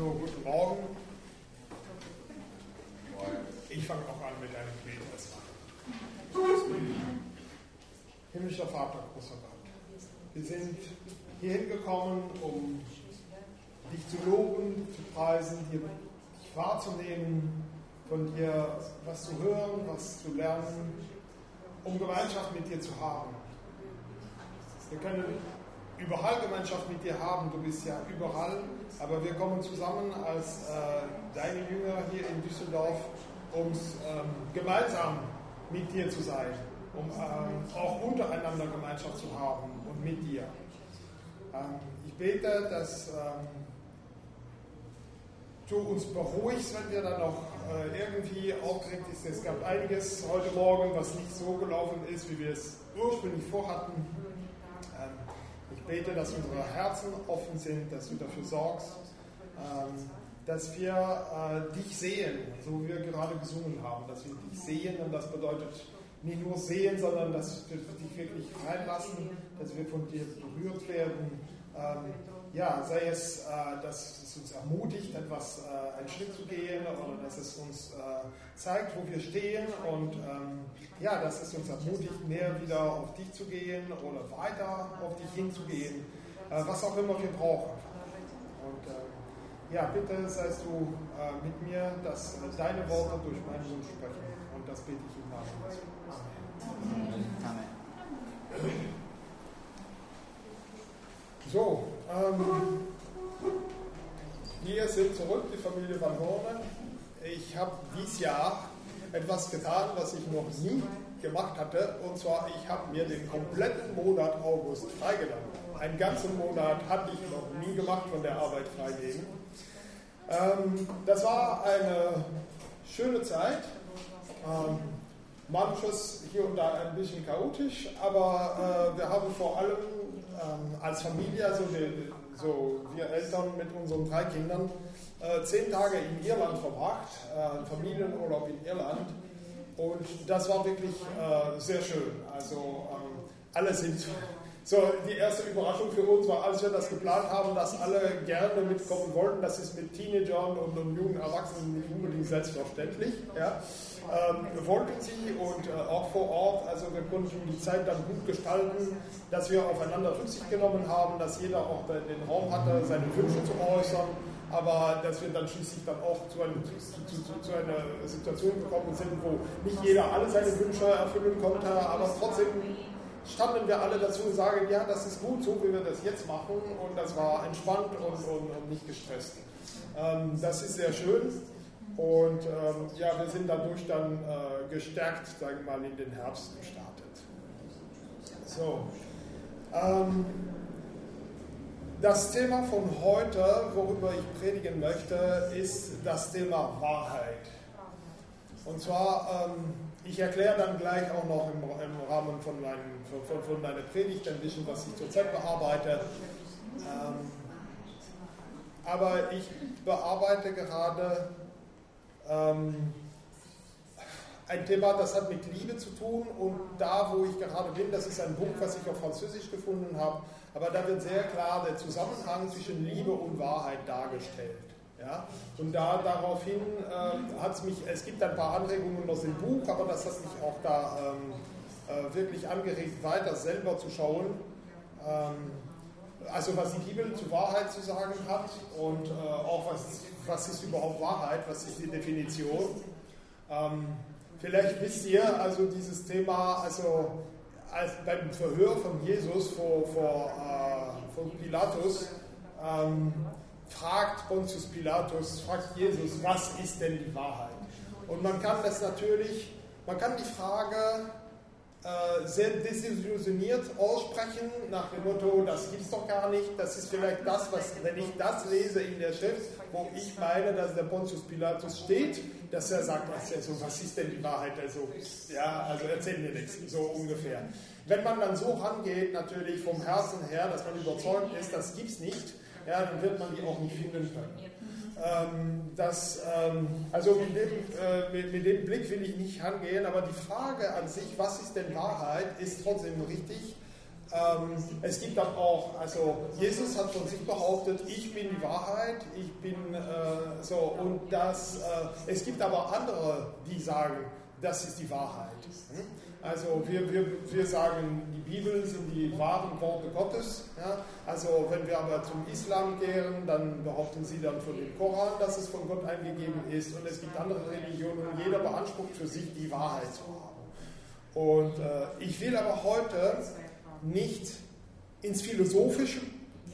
So, guten Morgen. Ich fange auch an mit einem Gebet erstmal. Himmlischer Vater, großer Gott, wir sind hierhin gekommen, um dich zu loben, zu preisen, dich wahrzunehmen, von dir was zu hören, was zu lernen, um Gemeinschaft mit dir zu haben. Wir können überall Gemeinschaft mit dir haben, du bist ja überall, aber wir kommen zusammen als deine Jünger hier in Düsseldorf, um gemeinsam mit dir zu sein, um auch untereinander Gemeinschaft zu haben und mit dir. Ich bete, dass du uns beruhigst, wenn wir dann noch irgendwie aufgeregt sind. Es gab einiges heute Morgen, was nicht so gelaufen ist, wie wir es ursprünglich vorhatten. Ich bete, dass unsere Herzen offen sind, dass du dafür sorgst, dass wir dich sehen, so wie wir gerade gesungen haben, dass wir dich sehen, und das bedeutet nicht nur sehen, sondern dass wir dich wirklich reinlassen, dass wir von dir berührt werden. Sei es, dass es uns ermutigt, einen Schritt zu gehen, oder dass es uns zeigt, wo wir stehen, und dass es uns ermutigt, mehr wieder auf dich zu gehen oder weiter auf dich hinzugehen, was auch immer wir brauchen. Und bitte seist du mit mir, dass deine Worte durch meinen Mund sprechen, und das bete ich im Namen Jesu. Amen. So, wir sind zurück, die Familie Van Hornen. Ich habe dieses Jahr etwas getan, was ich noch nie gemacht hatte, und zwar, ich habe mir den kompletten Monat August freigenommen. Einen ganzen Monat hatte ich noch nie gemacht, von der Arbeit freigeben. Das war eine schöne Zeit. Manches hier und da ein bisschen chaotisch, aber wir haben vor allem als Familie, wir Eltern mit unseren 3 Kindern, 10 Tage in Irland verbracht, Familienurlaub in Irland, und das war wirklich sehr schön. Also alle sind... So, die erste Überraschung für uns war, als wir das geplant haben, dass alle gerne mitkommen wollten. Das ist mit Teenagern und jungen Erwachsenen nicht unbedingt selbstverständlich. Ja. Wollten sie, und auch vor Ort, also wir konnten die Zeit dann gut gestalten, dass wir aufeinander Rücksicht genommen haben, dass jeder auch den Raum hatte, seine Wünsche zu äußern, aber dass wir dann schließlich dann auch zu einer Situation gekommen sind, wo nicht jeder alle seine Wünsche erfüllen konnte, aber trotzdem standen wir alle dazu und sagen, ja, das ist gut, so wie wir das jetzt machen, und das war entspannt und nicht gestresst. Das ist sehr schön, und wir sind dadurch dann gestärkt, sagen wir mal, in den Herbst gestartet. So, das Thema von heute, worüber ich predigen möchte, ist das Thema Wahrheit. Und zwar, ich erkläre dann gleich auch noch im Rahmen von meiner Predigt ein bisschen, was ich zurzeit bearbeite. Aber ich bearbeite gerade ein Thema, das hat mit Liebe zu tun, und da, wo ich gerade bin, das ist ein Buch, was ich auf Französisch gefunden habe, aber da wird sehr klar der Zusammenhang zwischen Liebe und Wahrheit dargestellt. Ja? Und daraufhin es gibt ein paar Anregungen aus dem Buch, aber das hat mich auch da wirklich angeregt, weiter selber zu schauen, also was die Bibel zur Wahrheit zu sagen hat, und auch was ist überhaupt Wahrheit, was ist die Definition. Vielleicht wisst ihr, also dieses Thema, also beim Verhör von Jesus von Pilatus, fragt Pontius Pilatus, fragt Jesus, was ist denn die Wahrheit? Und man kann die Frage sehr desillusioniert aussprechen, nach dem Motto, das gibt es doch gar nicht, das ist vielleicht das, wenn ich das lese in der Schrift, wo ich meine, dass der Pontius Pilatus steht, dass er sagt, also, was ist denn die Wahrheit? Also erzähl mir nichts, so ungefähr. Wenn man dann so rangeht, natürlich vom Herzen her, dass man überzeugt ist, das gibt es nicht, ja, dann wird man die auch nicht finden können. Mit dem Blick will ich nicht rangehen, aber die Frage an sich, was ist denn Wahrheit, ist trotzdem richtig, Es gibt dann auch, also Jesus hat von sich behauptet, ich bin die Wahrheit, ich bin es gibt aber andere, die sagen, das ist die Wahrheit. Also wir sagen, die Bibel sind die wahren Worte Gottes. Ja? Also wenn wir aber zum Islam kehren, dann behaupten sie dann von dem Koran, dass es von Gott eingegeben ist. Und es gibt andere Religionen und jeder beansprucht für sich die Wahrheit zu haben. Und ich will aber heute nicht ins Philosophische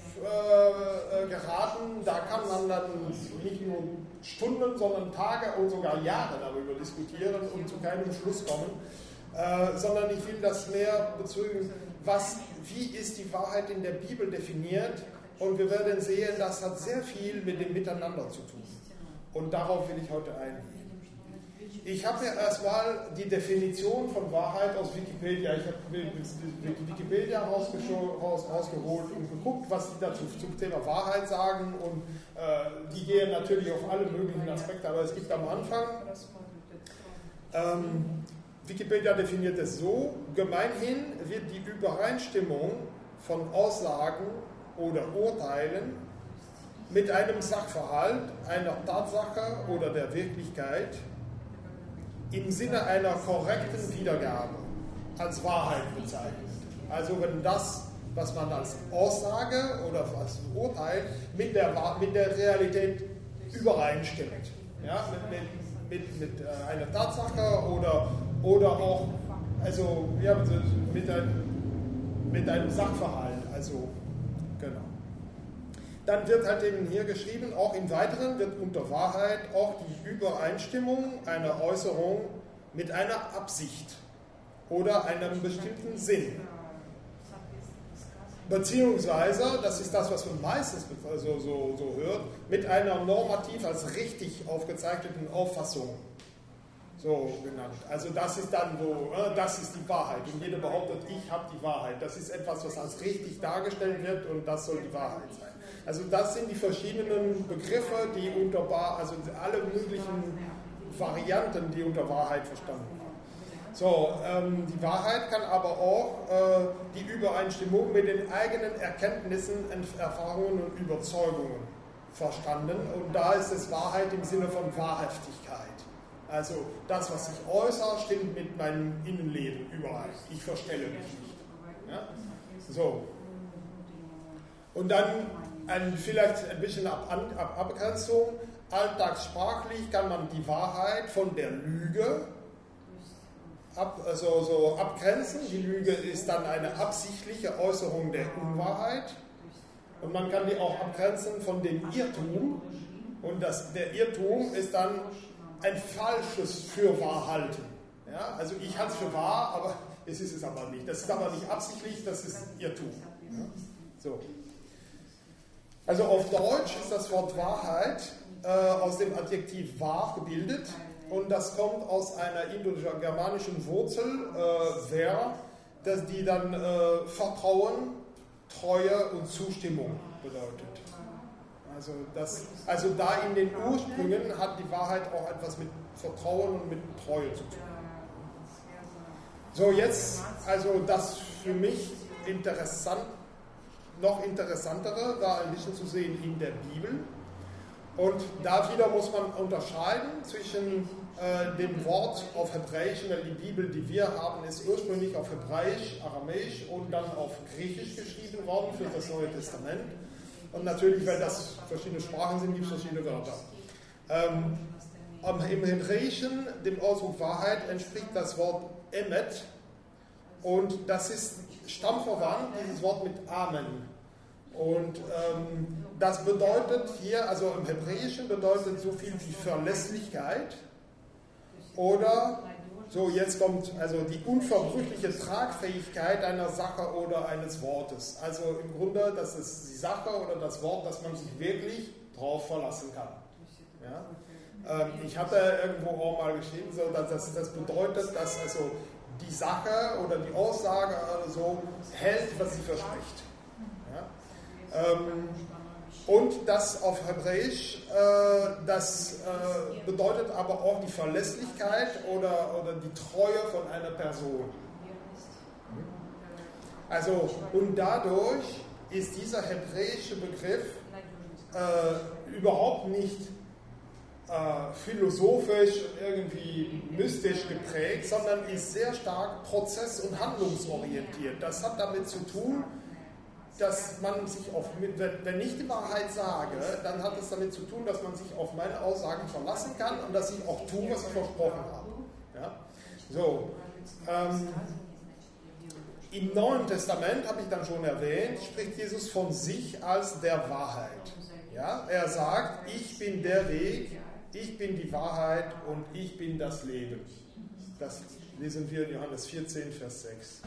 geraten. Da kann man dann nicht nur Stunden, sondern Tage und sogar Jahre darüber diskutieren und zu keinem Schluss kommen. Sondern ich will das mehr bezeugen, wie ist die Wahrheit in der Bibel definiert, und wir werden sehen, das hat sehr viel mit dem Miteinander zu tun. Und darauf will ich heute eingehen. Ich habe mir erstmal die Definition von Wahrheit aus Wikipedia, ich habe Wikipedia rausgeholt und geguckt, was die dazu zum Thema Wahrheit sagen, und die gehen natürlich auf alle möglichen Aspekte, aber es gibt am Anfang Wikipedia definiert es so: Gemeinhin wird die Übereinstimmung von Aussagen oder Urteilen mit einem Sachverhalt, einer Tatsache oder der Wirklichkeit im Sinne einer korrekten Wiedergabe als Wahrheit bezeichnet. Also wenn das, was man als Aussage oder als Urteil mit der Realität übereinstimmt. Ja, mit einer Tatsache oder auch also, ja, mit einem Sachverhalt. Also, genau. Dann wird halt eben hier geschrieben, auch im Weiteren wird unter Wahrheit auch die Übereinstimmung einer Äußerung mit einer Absicht oder einem bestimmten Sinn. Beziehungsweise, das ist das, was man meistens so hört, mit einer normativ als richtig aufgezeichneten Auffassung. So genannt. Also das ist dann so, das ist die Wahrheit. Und jeder behauptet, ich habe die Wahrheit. Das ist etwas, was als richtig dargestellt wird, und das soll die Wahrheit sein. Also das sind die verschiedenen Begriffe, die also alle möglichen Varianten, die unter Wahrheit verstanden werden. So, die Wahrheit kann aber auch die Übereinstimmung mit den eigenen Erkenntnissen, Erfahrungen und Überzeugungen verstanden. Und da ist es Wahrheit im Sinne von Wahrhaftigkeit. Also das, was ich äußere, stimmt mit meinem Innenleben überein. Ich verstelle mich nicht. Ja? So. Und dann vielleicht ein bisschen Abgrenzung. Alltagssprachlich kann man die Wahrheit von der Lüge abgrenzen. Die Lüge ist dann eine absichtliche Äußerung der Unwahrheit. Und man kann die auch abgrenzen von dem Irrtum. Und der Irrtum ist dann ein falsches Fürwahrhalten. Ja? Also ich halte es für wahr, aber es ist es aber nicht. Das ist aber nicht absichtlich, das ist Irrtum. Ja? So. Also auf Deutsch ist das Wort Wahrheit aus dem Adjektiv wahr gebildet, und das kommt aus einer indogermanischen Wurzel, ver, die dann Vertrauen, Treue und Zustimmung bedeutet. Also da in den Ursprüngen hat die Wahrheit auch etwas mit Vertrauen und mit Treue zu tun. So, jetzt, also das für mich noch interessantere war ein bisschen zu sehen in der Bibel. Und da wieder muss man unterscheiden zwischen dem Wort auf Hebräisch, weil die Bibel, die wir haben, ist ursprünglich auf Hebräisch, Aramäisch und dann auf Griechisch geschrieben worden für das Neue Testament. Und natürlich, weil das verschiedene Sprachen sind, gibt es verschiedene Wörter. Im Hebräischen, dem Ausdruck Wahrheit, entspricht das Wort Emet, und das ist stammverwandt, dieses Wort mit Amen. Und das bedeutet hier, also im Hebräischen bedeutet so viel wie Verlässlichkeit oder, so jetzt kommt also die unverbrüchliche Tragfähigkeit einer Sache oder eines Wortes. Also im Grunde, das ist die Sache oder das Wort, dass man sich wirklich drauf verlassen kann. Ja? Ich hatte irgendwo auch mal geschrieben, so, dass das bedeutet, dass also die Sache oder die Aussage oder so hält, was sie verspricht. Ja? Und das auf Hebräisch, das bedeutet aber auch die Verlässlichkeit oder die Treue von einer Person. Also, und dadurch ist dieser hebräische Begriff überhaupt nicht philosophisch und irgendwie mystisch geprägt, sondern ist sehr stark prozess- und handlungsorientiert. Das hat damit zu tun, dass man sich wenn ich die Wahrheit sage, dann hat es damit zu tun, dass man sich auf meine Aussagen verlassen kann und dass ich auch tue, was ich versprochen habe. Ja? So, im Neuen Testament, habe ich dann schon erwähnt, spricht Jesus von sich als der Wahrheit. Ja? Er sagt, ich bin der Weg, ich bin die Wahrheit und ich bin das Leben. Das lesen wir in Johannes 14, Vers 6.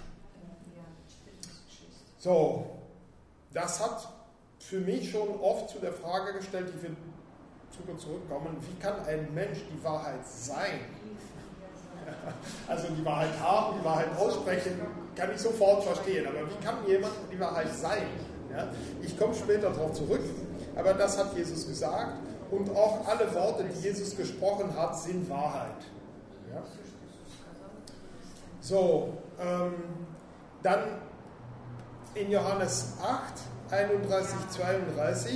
So, das hat für mich schon oft zu der Frage gestellt, die wir zurückkommen, wie kann ein Mensch die Wahrheit sein? Also die Wahrheit haben, die Wahrheit aussprechen, kann ich sofort verstehen, aber wie kann jemand die Wahrheit sein? Ja? Ich komme später darauf zurück, aber das hat Jesus gesagt und auch alle Worte, die Jesus gesprochen hat, sind Wahrheit. Ja? So, dann in Johannes 8, 31, 32,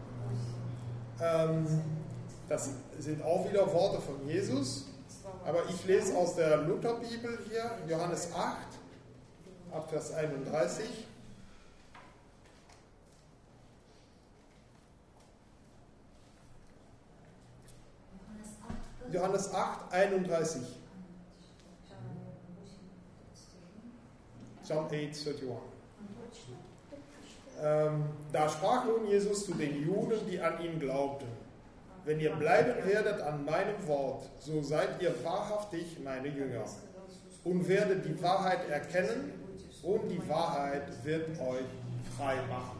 das sind auch wieder Worte von Jesus, aber ich lese aus der Lutherbibel hier, Johannes 8, ab Vers 31. Johannes 8, 31. John 8, 31. Da sprach nun Jesus zu den Juden, die an ihn glaubten: Wenn ihr bleiben werdet an meinem Wort, so seid ihr wahrhaftig meine Jünger und werdet die Wahrheit erkennen und die Wahrheit wird euch frei machen.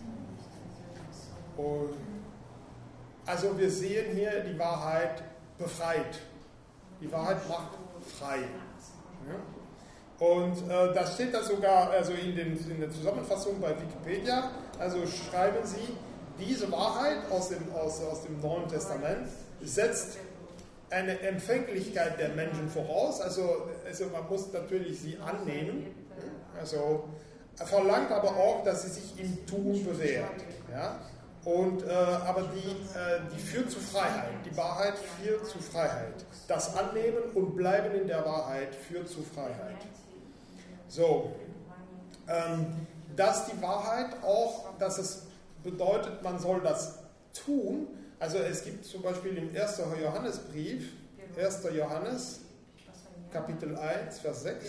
Und also wir sehen hier, die Wahrheit befreit. Die Wahrheit macht frei. Ja? Und das steht da sogar also in der Zusammenfassung bei Wikipedia. Also schreiben sie, diese Wahrheit aus dem Neuen Testament setzt eine Empfänglichkeit der Menschen voraus. Also man muss natürlich sie annehmen. Also verlangt aber auch, dass sie sich im Tun bewährt. Ja? Und, aber die führt zu Freiheit. Die Wahrheit führt zu Freiheit. Das Annehmen und Bleiben in der Wahrheit führt zu Freiheit. So, dass die Wahrheit auch, dass es bedeutet, man soll das tun. Also es gibt zum Beispiel im 1. Johannesbrief, 1. Johannes, Kapitel 1, Vers 6.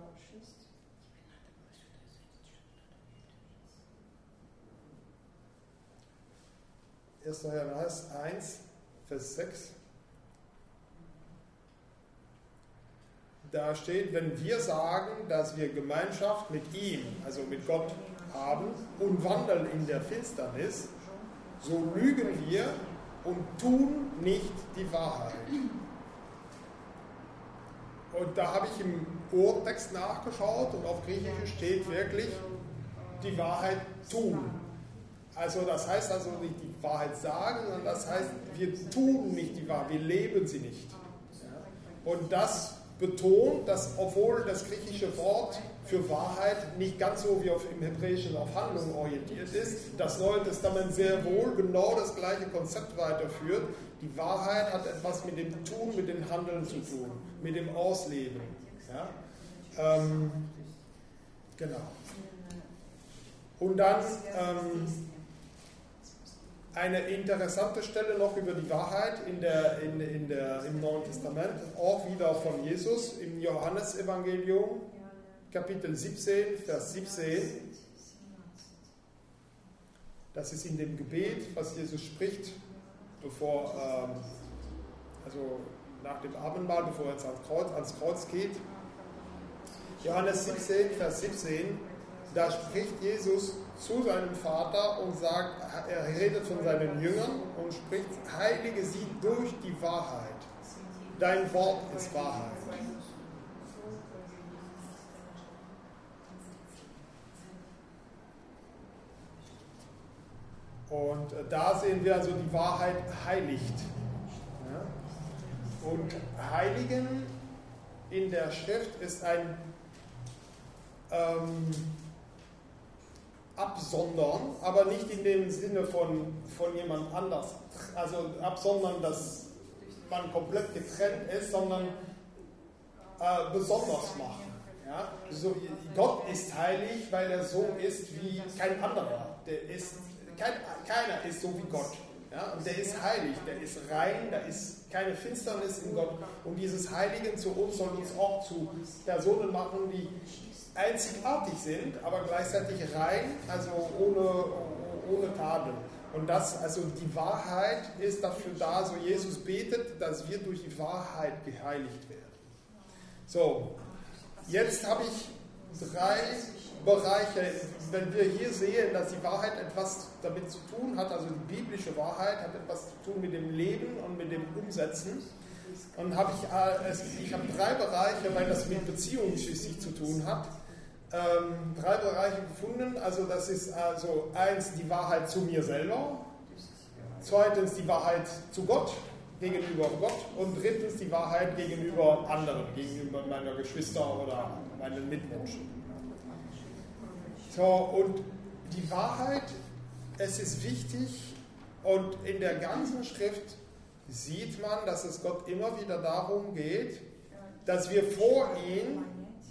1. Johannes 1, Vers 6. Da steht, wenn wir sagen, dass wir Gemeinschaft mit ihm, also mit Gott, haben und wandeln in der Finsternis, so lügen wir und tun nicht die Wahrheit. Und da habe ich im Urtext nachgeschaut und auf Griechisch steht wirklich die Wahrheit tun. Also das heißt also nicht die Wahrheit sagen, sondern das heißt, wir tun nicht die Wahrheit, wir leben sie nicht. Und das betont, dass obwohl das griechische Wort für Wahrheit nicht ganz so wie im Hebräischen auf Handlung orientiert ist, das Neue Testament sehr wohl genau das gleiche Konzept weiterführt. Die Wahrheit hat etwas mit dem Tun, mit dem Handeln zu tun, mit dem Ausleben. Ja? Genau. Und dann eine interessante Stelle noch über die Wahrheit im Neuen Testament, auch wieder von Jesus im Johannesevangelium, Kapitel 17, Vers 17. Das ist in dem Gebet, was Jesus spricht, also nach dem Abendmahl, bevor er ans Kreuz geht. Johannes 17, Vers 17, da spricht Jesus zu seinem Vater und sagt, er redet von seinen Jüngern und spricht, heilige sie durch die Wahrheit. Dein Wort ist Wahrheit. Und da sehen wir also, die Wahrheit heiligt. Ja? Und Heiligen in der Schrift ist ein absondern, aber nicht in dem Sinne von jemand anders. Also absondern, dass man komplett getrennt ist, sondern besonders machen. Ja? So, Gott ist heilig, weil er so ist wie kein anderer. Keiner ist so wie Gott. Ja? Und der ist heilig, der ist rein, da ist keine Finsternis in Gott. Und dieses Heiligen zu uns soll uns auch zu Personen machen, die einzigartig sind, aber gleichzeitig rein, also ohne Tadel. Und also die Wahrheit ist dafür da, so Jesus betet, dass wir durch die Wahrheit geheiligt werden. So, jetzt habe ich 3 Bereiche, wenn wir hier sehen, dass die Wahrheit etwas damit zu tun hat, also die biblische Wahrheit hat etwas zu tun mit dem Leben und mit dem Umsetzen. Und habe ich habe 3 Bereiche, weil das mit Beziehungen schließlich zu tun hat, 3 Bereiche gefunden. Also das ist also 1 die Wahrheit zu mir selber, 2 die Wahrheit zu Gott, gegenüber Gott und 3 die Wahrheit gegenüber anderen, gegenüber meiner Geschwister oder meinen Mitmenschen. So, und die Wahrheit, es ist wichtig und in der ganzen Schrift sieht man, dass es Gott immer wieder darum geht, dass wir vor ihm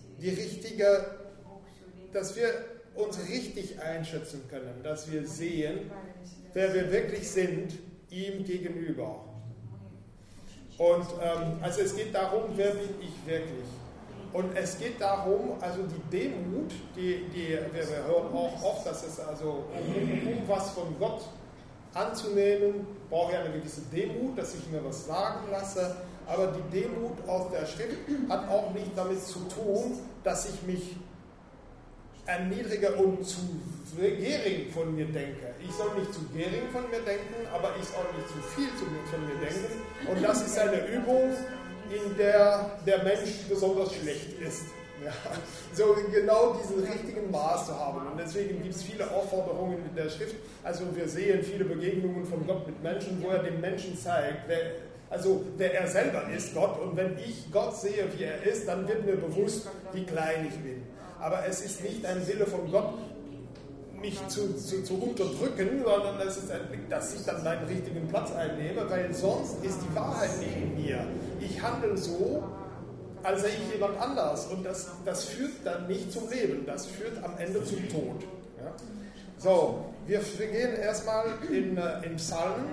dass wir uns richtig einschätzen können, dass wir sehen, wer wir wirklich sind, ihm gegenüber. Und also es geht darum, wer bin ich wirklich? Und es geht darum, also die Demut, wir hören auch oft, dass es also, um was von Gott anzunehmen, brauche ich eine gewisse Demut, dass ich mir was sagen lasse. Aber die Demut aus der Schrift hat auch nicht damit zu tun, dass ich mich erniedrige und zu gering von mir denke. Ich soll nicht zu gering von mir denken, aber ich soll nicht zu viel von mir denken. Und das ist eine Übung, in der der Mensch besonders schlecht ist. Ja, so genau diesen richtigen Maß zu haben. Und deswegen gibt es viele Aufforderungen in der Schrift. Also wir sehen viele Begegnungen von Gott mit Menschen, wo er dem Menschen zeigt, wer er selber ist, Gott. Und wenn ich Gott sehe, wie er ist, dann wird mir bewusst, wie klein ich bin. Aber es ist nicht ein Wille von Gott, mich zu unterdrücken, sondern es ist ein Blick, dass ich dann meinen richtigen Platz einnehme, weil sonst ist die Wahrheit nicht in mir. Ich handle so, als sei ich jemand anders. Und das führt dann nicht zum Leben, das führt am Ende zum Tod. Ja? So, wir gehen erstmal in Psalm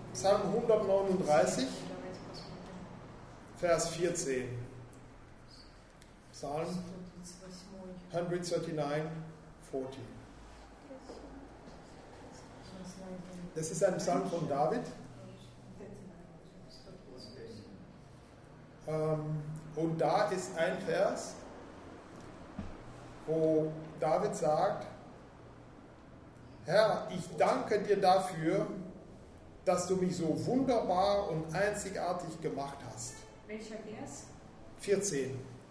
139, Vers 14. Psalm 139, 14. Das ist ein Psalm von David. Und da ist ein Vers, wo David sagt, Herr, ich danke dir dafür, dass du mich so wunderbar und einzigartig gemacht hast. Welcher Vers? 14.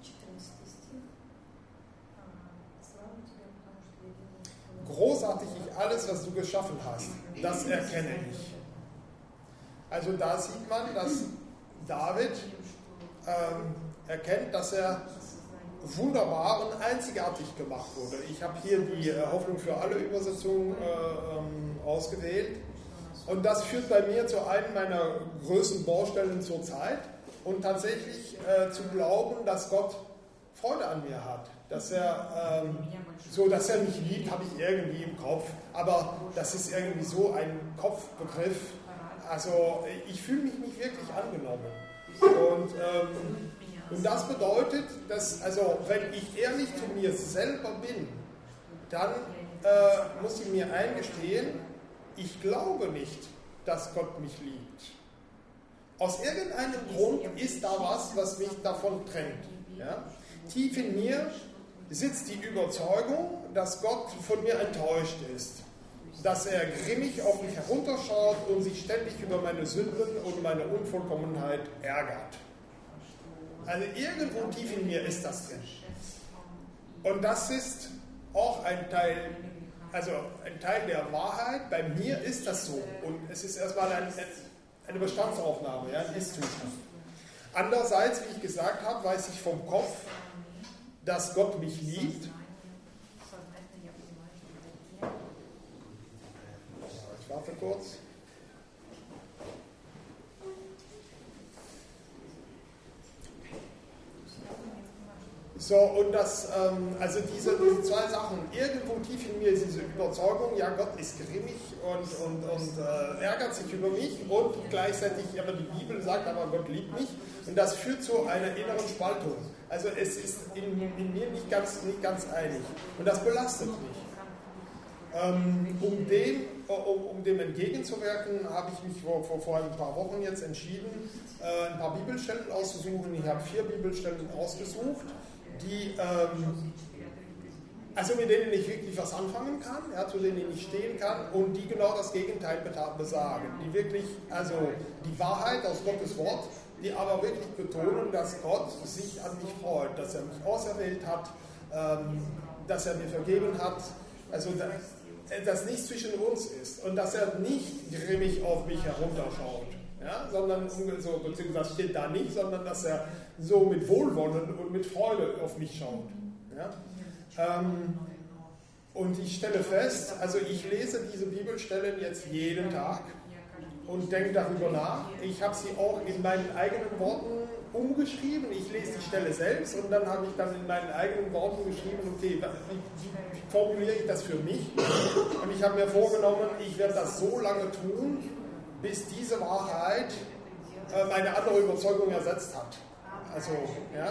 Großartig ist alles, was du geschaffen hast. Das erkenne ich. Also da sieht man, dass David erkennt, dass er wunderbar und einzigartig gemacht wurde. Ich habe hier die Hoffnung für alle Übersetzungen ausgewählt. Und das führt bei mir zu einem meiner größten Baustellen zur Zeit. Und tatsächlich zu glauben, dass Gott Freude an mir hat. Dass er mich liebt, habe ich irgendwie im Kopf. Aber das ist irgendwie so ein Kopfbegriff. Also ich fühle mich nicht wirklich angenommen. Und das bedeutet, dass, also wenn ich ehrlich zu mir selber bin, dann muss ich mir eingestehen, ich glaube nicht, dass Gott mich liebt. Aus irgendeinem Grund ist da was mich davon trennt. Ja? Tief in mir sitzt die Überzeugung, dass Gott von mir enttäuscht ist. Dass er grimmig auf mich herunterschaut und sich ständig über meine Sünden und meine Unvollkommenheit ärgert. Also irgendwo tief in mir ist das drin. Und das ist auch ein Teil der Wahrheit. Bei mir ist das so. Und es ist erstmal eine Bestandsaufnahme, ja, ein Ist-Zustand. Andererseits, wie ich gesagt habe, weiß ich vom Kopf, dass Gott mich liebt. kurz. So, und das, also diese zwei Sachen, irgendwo tief in mir ist diese Überzeugung, ja, Gott ist grimmig und ärgert sich über mich und gleichzeitig, aber die Bibel sagt, aber Gott liebt mich und das führt zu einer inneren Spaltung. Also es ist in mir nicht ganz einig und das belastet mich. Um dem entgegenzuwirken, habe ich mich vor ein paar Wochen jetzt entschieden, ein paar Bibelstellen auszusuchen. Ich habe 4 Bibelstellen ausgesucht, mit denen ich wirklich was anfangen kann, ja, zu denen ich stehen kann und die genau das Gegenteil besagen. Die wirklich, also die Wahrheit aus Gottes Wort, die aber wirklich betonen, dass Gott sich an mich freut, dass er mich auserwählt hat, dass er mir vergeben hat, also dass nichts zwischen uns ist und dass er nicht grimmig auf mich herunterschaut. Ja, sondern, beziehungsweise das steht da nicht, sondern dass er so mit Wohlwollen und mit Freude auf mich schaut. Ja? Und ich stelle fest, also ich lese diese Bibelstellen jetzt jeden Tag und denke darüber nach. Ich habe sie auch in meinen eigenen Worten umgeschrieben. Ich lese die Stelle selbst und dann habe ich dann in meinen eigenen Worten geschrieben, okay, wie formuliere ich das für mich? Und ich habe mir vorgenommen, ich werde das so lange tun, bis diese Wahrheit meine andere Überzeugung ersetzt hat. Also, ja,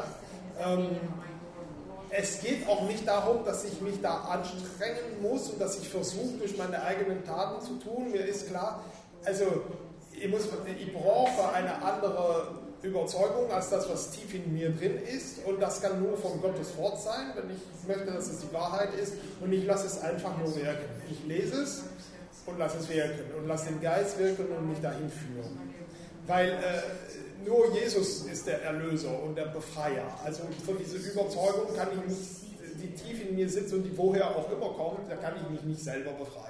es geht auch nicht darum, dass ich mich da anstrengen muss und dass ich versuche, durch meine eigenen Taten zu tun. Mir ist klar, also ich brauche eine andere Überzeugung als das, was tief in mir drin ist. Und das kann nur von Gottes Wort sein, wenn ich möchte, dass es die Wahrheit ist. Und ich lasse es einfach nur wirken. Ich lese es und lasse es wirken und lasse den Geist wirken und mich dahin führen. Weil nur Jesus ist der Erlöser und der Befreier. Also von dieser Überzeugung kann ich nicht, die tief in mir sitzt und die woher auch immer kommt, da kann ich mich nicht selber befreien.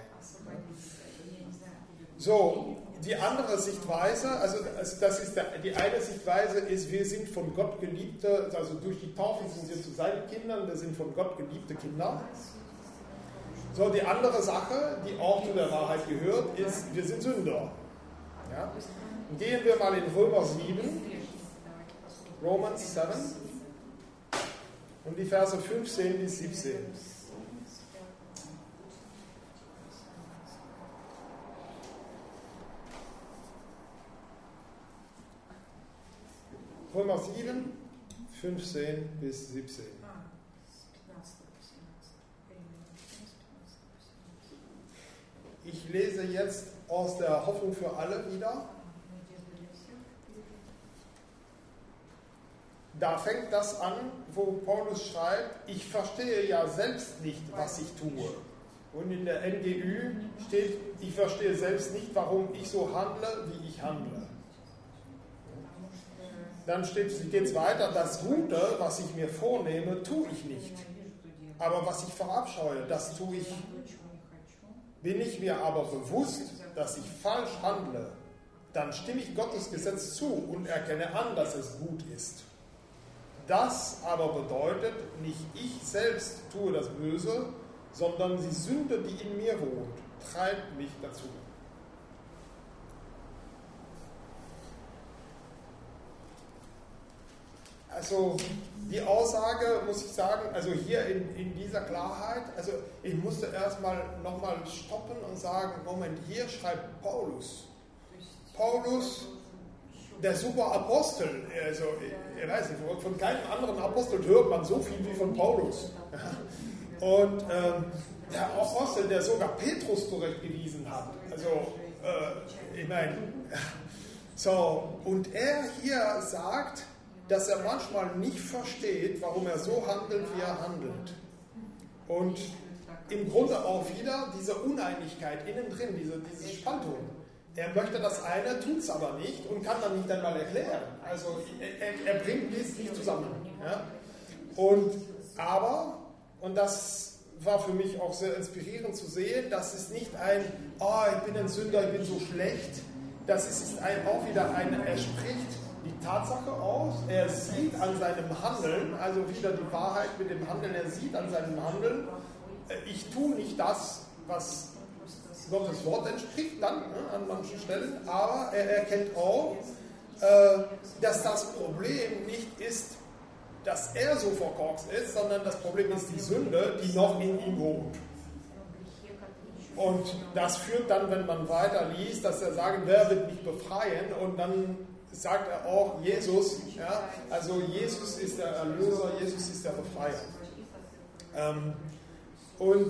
So, die andere Sichtweise, also das ist die eine Sichtweise ist, wir sind von Gott geliebte, also durch die Taufe sind wir zu seinen Kindern, wir sind von Gott geliebte Kinder. So, die andere Sache, die auch zu der Wahrheit gehört, ist, wir sind Sünder. Ja? Gehen wir mal in Römer 7, Romans 7, und die Verse 15 bis 17. Römer 7, 15 bis 17. Ich lese jetzt aus der Hoffnung für alle wieder. Da fängt das an, wo Paulus schreibt, ich verstehe ja selbst nicht, was ich tue. Und in der NGÜ steht, ich verstehe selbst nicht, warum ich so handle, wie ich handle. Dann geht es weiter, das Gute, was ich mir vornehme, tue ich nicht. Aber was ich verabscheue, das tue ich. Bin ich mir aber bewusst, dass ich falsch handle, dann stimme ich Gottes Gesetz zu und erkenne an, dass es gut ist. Das aber bedeutet, nicht ich selbst tue das Böse, sondern die Sünde, die in mir wohnt, treibt mich dazu. Also die Aussage, muss ich sagen, also hier in dieser Klarheit, also ich musste erstmal nochmal stoppen und sagen, Moment, hier schreibt Paulus. Paulus, der super Apostel, also ich weiß nicht, von keinem anderen Apostel hört man so viel wie von Paulus. Und der Apostel, der sogar Petrus zurechtgewiesen hat, also ich meine, so, und er hier sagt, dass er manchmal nicht versteht, warum er so handelt, wie er handelt. Und im Grunde auch wieder diese Uneinigkeit innen drin, diese Spaltung. Er möchte das eine, tut es aber nicht und kann dann nicht einmal erklären. Also er bringt dies nicht zusammen. Ja? Und das war für mich auch sehr inspirierend zu sehen, das ist nicht ein, ich bin ein Sünder, ich bin so schlecht. Das ist auch wieder er spricht die Tatsache aus, er sieht an seinem Handeln, also wieder die Wahrheit mit dem Handeln, er sieht an seinem Handeln, ich tue nicht das, was Gottes Wort entspricht dann an manchen Stellen, aber er erkennt auch, dass das Problem nicht ist, dass er so verkorkst ist, sondern das Problem ist die Sünde, die noch in ihm wohnt. Und das führt dann, wenn man weiter liest, dass er sagt, wer wird mich befreien? Und dann sagt er auch Jesus, ja, also Jesus ist der Erlöser, Jesus ist der Befreier. Und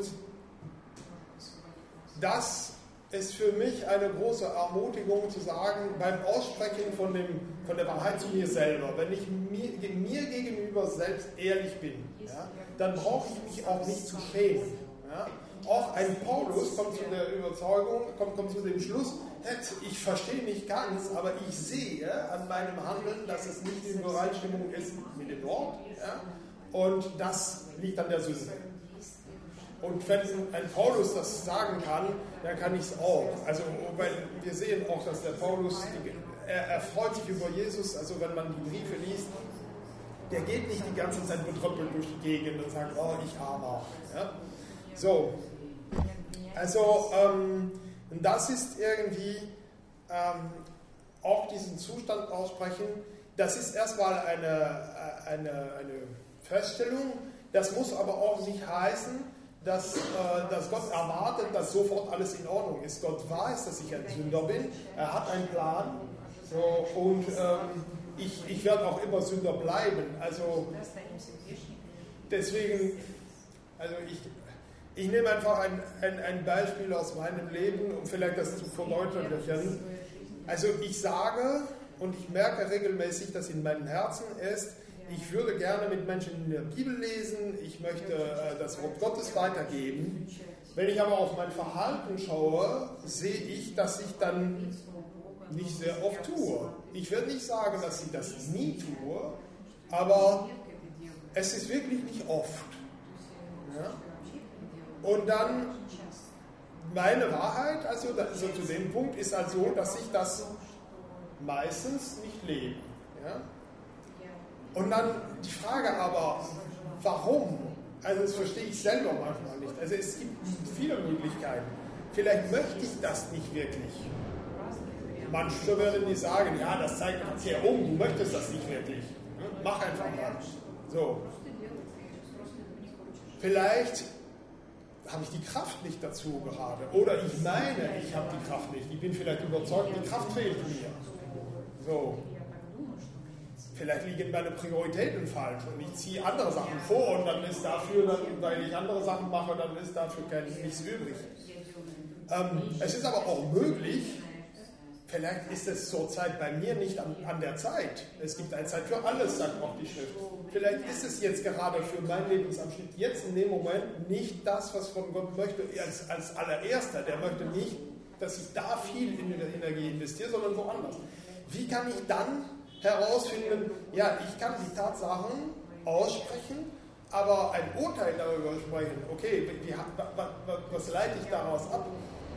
das ist für mich eine große Ermutigung zu sagen, beim Aussprechen von der Wahrheit zu mir selber, wenn ich mir gegenüber selbst ehrlich bin, ja, dann brauche ich mich auch nicht zu schämen. Ja. Auch ein Paulus kommt zu der Überzeugung, kommt zu dem Schluss, ich verstehe nicht ganz, aber ich sehe an meinem Handeln, dass es nicht in Übereinstimmung ist mit dem Wort. Ja, und das liegt an der Sünde. Und wenn ein Paulus das sagen kann, dann kann ich es auch. Also, weil wir sehen auch, dass der Paulus, er freut sich über Jesus, also wenn man die Briefe liest, der geht nicht die ganze Zeit betröppelt durch die Gegend und sagt, oh, ich Armer. Ja? So, also das ist irgendwie auch diesen Zustand aussprechen, das ist erstmal eine Feststellung, das muss aber auch nicht heißen, dass Gott erwartet, dass sofort alles in Ordnung ist. Gott weiß, dass ich ein Sünder bin, er hat einen Plan, so, und ich werde auch immer Sünder bleiben. Also deswegen, also ich nehme einfach ein Beispiel aus meinem Leben, um vielleicht das zu verdeutlichen. Also ich sage und ich merke regelmäßig, dass in meinem Herzen ist, ich würde gerne mit Menschen in der Bibel lesen, ich möchte das Wort Gottes weitergeben. Wenn ich aber auf mein Verhalten schaue, sehe ich, dass ich dann nicht sehr oft tue. Ich will nicht sagen, dass ich das nie tue, aber es ist wirklich nicht oft. Ja? Und dann meine Wahrheit, also zu dem Punkt, ist also, dass ich das meistens nicht lebe. Ja? Und dann die Frage aber, warum? Also das verstehe ich selber manchmal nicht. Also es gibt viele Möglichkeiten. Vielleicht möchte ich das nicht wirklich. Manche werden nicht sagen, ja, das zeigt uns ja du möchtest das nicht wirklich. Mach einfach mal. So. Vielleicht habe ich die Kraft nicht dazu gerade. Oder ich meine, ich habe die Kraft nicht. Ich bin vielleicht überzeugt, die Kraft fehlt mir. So. Vielleicht liegen meine Prioritäten falsch und ich ziehe andere Sachen vor und dann ist dafür, weil ich andere Sachen mache, dann ist dafür nichts übrig. Es ist aber auch möglich, vielleicht ist es zurzeit bei mir nicht an der Zeit. Es gibt eine Zeit für alles, sagt auch die Schrift. Vielleicht ist es jetzt gerade für meinen Lebensabschnitt jetzt in dem Moment nicht das, was von Gott möchte, als allererster. Der möchte nicht, dass ich da viel Energie investiere, sondern woanders. Wie kann ich dann herausfinden, ja, ich kann die Tatsachen aussprechen, aber ein Urteil darüber sprechen, okay, was leite ich daraus ab?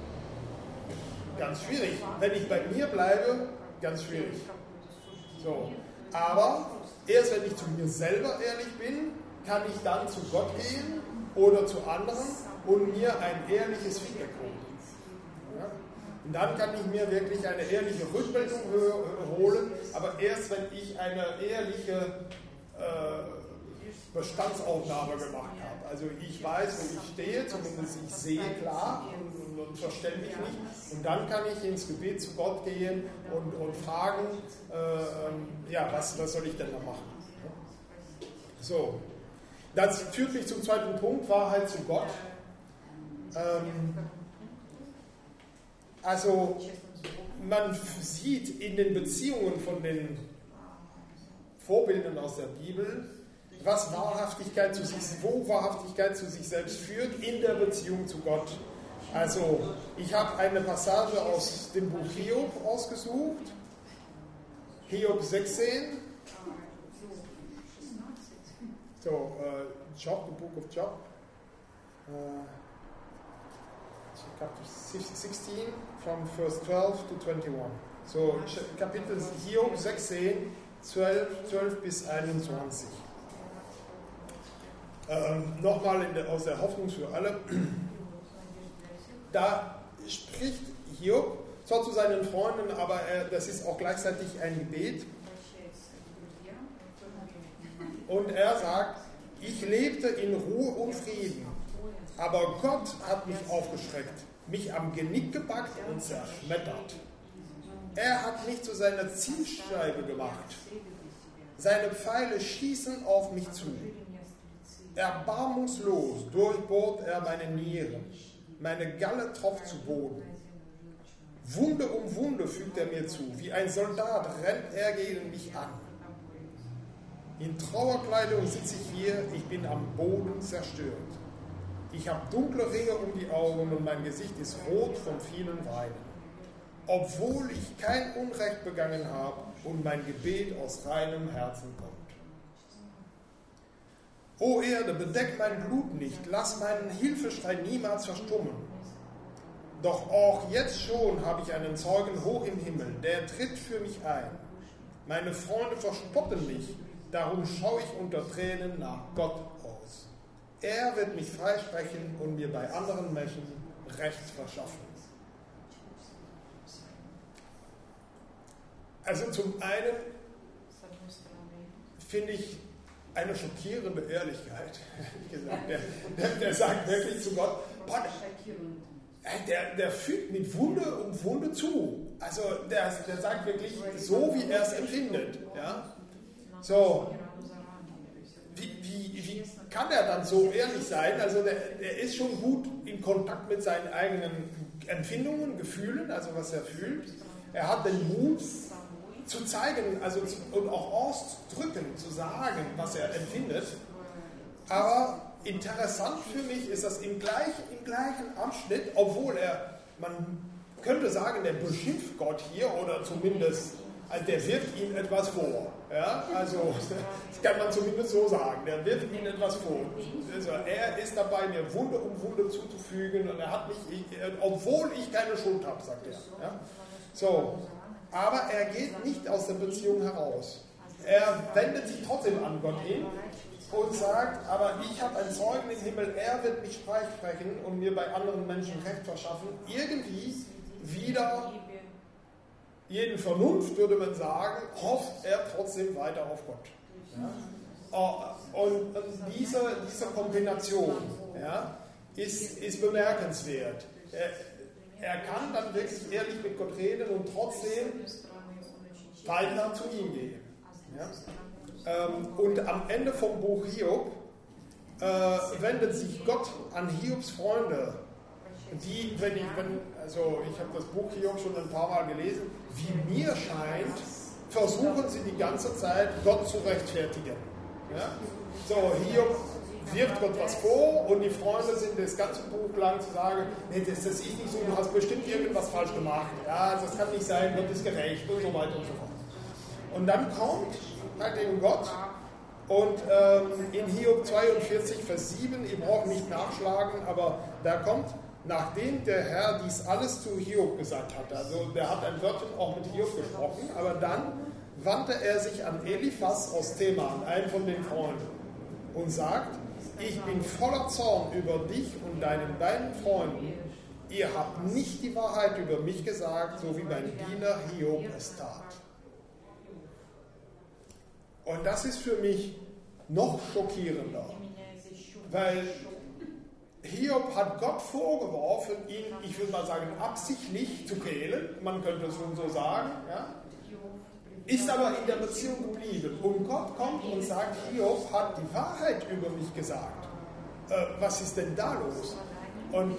Ganz schwierig. Wenn ich bei mir bleibe, ganz schwierig. So. Aber erst wenn ich zu mir selber ehrlich bin, kann ich dann zu Gott gehen oder zu anderen und mir ein ehrliches Feedback holen. Ja? Und dann kann ich mir wirklich eine ehrliche Rückmeldung holen, aber erst wenn ich eine ehrliche Bestandsaufnahme gemacht habe. Also ich weiß, wo ich stehe, zumindest ich sehe klar und verstelle mich nicht. Und dann kann ich ins Gebet zu Gott gehen und fragen, ja, was soll ich denn da machen? So, das führt mich zum zweiten Punkt, Wahrheit zu Gott. Also man sieht in den Beziehungen von den Vorbildern aus der Bibel, wo Wahrhaftigkeit zu sich selbst führt in der Beziehung zu Gott. Also ich habe eine Passage aus dem Buch Hiob ausgesucht, Hiob 16. So, Job, the book of Job. Chapter 16, from verse 12 to 21. So, Kapitel Hiob 16, 12 bis 21. Nochmal aus der Hoffnung für alle. Da spricht Hiob zwar zu seinen Freunden, aber das ist auch gleichzeitig ein Gebet. Und er sagt, ich lebte in Ruhe und Frieden, aber Gott hat mich aufgeschreckt, mich am Genick gepackt und zerschmettert. Er hat mich zu seiner Zielscheibe gemacht. Seine Pfeile schießen auf mich zu. Erbarmungslos durchbohrt er meine Nieren. Meine Galle tropft zu Boden. Wunde um Wunde fügt er mir zu. Wie ein Soldat rennt er gegen mich an. In Trauerkleidung sitze ich hier, ich bin am Boden zerstört. Ich habe dunkle Ringe um die Augen und mein Gesicht ist rot vom vielen Weinen. Obwohl ich kein Unrecht begangen habe und mein Gebet aus reinem Herzen kommt. O Erde, bedeck mein Blut nicht, lass meinen Hilfeschrei niemals verstummen. Doch auch jetzt schon habe ich einen Zeugen hoch im Himmel, der tritt für mich ein. Meine Freunde verspotten mich, darum schaue ich unter Tränen nach Gott aus. Er wird mich freisprechen und mir bei anderen Menschen Recht verschaffen. Also zum einen finde ich eine schockierende Ehrlichkeit. Der sagt wirklich zu Gott, der fügt mit Wunde um Wunde zu. Also der sagt wirklich so, wie er es empfindet. Ja? So, wie kann er dann so ehrlich sein? Also der ist schon gut in Kontakt mit seinen eigenen Empfindungen, Gefühlen, also was er fühlt. Er hat den Mut zu zeigen, also und auch auszudrücken, zu sagen, was er empfindet. Aber interessant für mich ist, dass im gleichen Abschnitt, obwohl man könnte sagen, der beschimpft Gott hier oder zumindest, also der wirft ihm etwas vor. Ja? Also das kann man zumindest so sagen, der wirft ihm etwas vor. Also er ist dabei, mir Wunde um Wunde zuzufügen und er hat mich, obwohl ich keine Schuld habe, sagt er. Ja? So. Aber er geht nicht aus der Beziehung heraus. Er wendet sich trotzdem an Gott hin und sagt, aber ich habe einen Zeugen im Himmel, er wird mich freisprechen und mir bei anderen Menschen Recht verschaffen. Irgendwie wieder, jeden Vernunft würde man sagen, hofft er trotzdem weiter auf Gott. Ja? Und diese Kombination, ja, ist bemerkenswert. Er kann dann wirklich ehrlich mit Gott reden und trotzdem weiter zu ihm gehen. Ja? Und am Ende vom Buch Hiob wendet sich Gott an Hiobs Freunde, die, ich habe das Buch Hiob schon ein paar Mal gelesen, wie mir scheint, versuchen sie die ganze Zeit, Gott zu rechtfertigen. Ja? So, Hiob wirft Gott was vor und die Freunde sind das ganze Buch lang zu sagen, nee, das ist nicht so, du hast bestimmt irgendwas falsch gemacht, ja, das kann nicht sein, Gott ist gerecht und so weiter und so fort. Und dann kommt halt eben Gott und in Hiob 42, Vers 7, ihr braucht nicht nachschlagen, aber da kommt, nachdem der Herr dies alles zu Hiob gesagt hat, also der hat ein Wörtchen auch mit Hiob gesprochen, aber dann wandte er sich an Eliphas aus Teman, einen von den Freunden, und sagt, ich bin voller Zorn über dich und deinen beiden Freunden. Ihr habt nicht die Wahrheit über mich gesagt, so wie mein Diener Hiob es tat. Und das ist für mich noch schockierender, weil Hiob hat Gott vorgeworfen, ihn, ich würde mal sagen, absichtlich zu quälen, man könnte es schon so sagen, ja? Ist aber in der Beziehung geblieben. Und Gott kommt und sagt, Hiob hat die Wahrheit über mich gesagt. Was ist denn da los? Und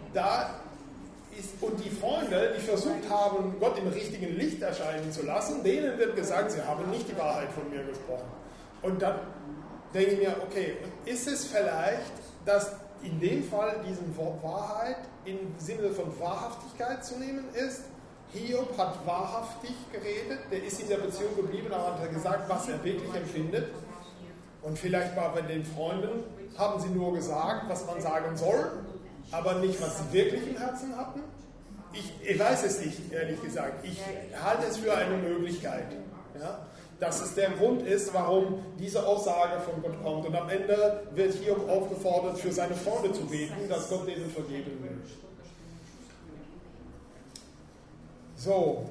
die Freunde, die versucht haben, Gott im richtigen Licht erscheinen zu lassen, denen wird gesagt, sie haben nicht die Wahrheit von mir gesprochen. Und dann denke ich mir, okay, ist es vielleicht, dass in dem Fall diesen Wort Wahrheit im Sinne von Wahrhaftigkeit zu nehmen ist? Hiob hat wahrhaftig geredet, der ist in der Beziehung geblieben, aber hat gesagt, was er wirklich empfindet. Und vielleicht bei den Freunden haben sie nur gesagt, was man sagen soll, aber nicht, was sie wirklich im Herzen hatten. Ich weiß es nicht, ehrlich gesagt. Ich halte es für eine Möglichkeit, ja, dass es der Grund ist, warum diese Aussage von Gott kommt. Und am Ende wird Hiob aufgefordert, für seine Freunde zu beten, dass Gott denen vergeben will. So.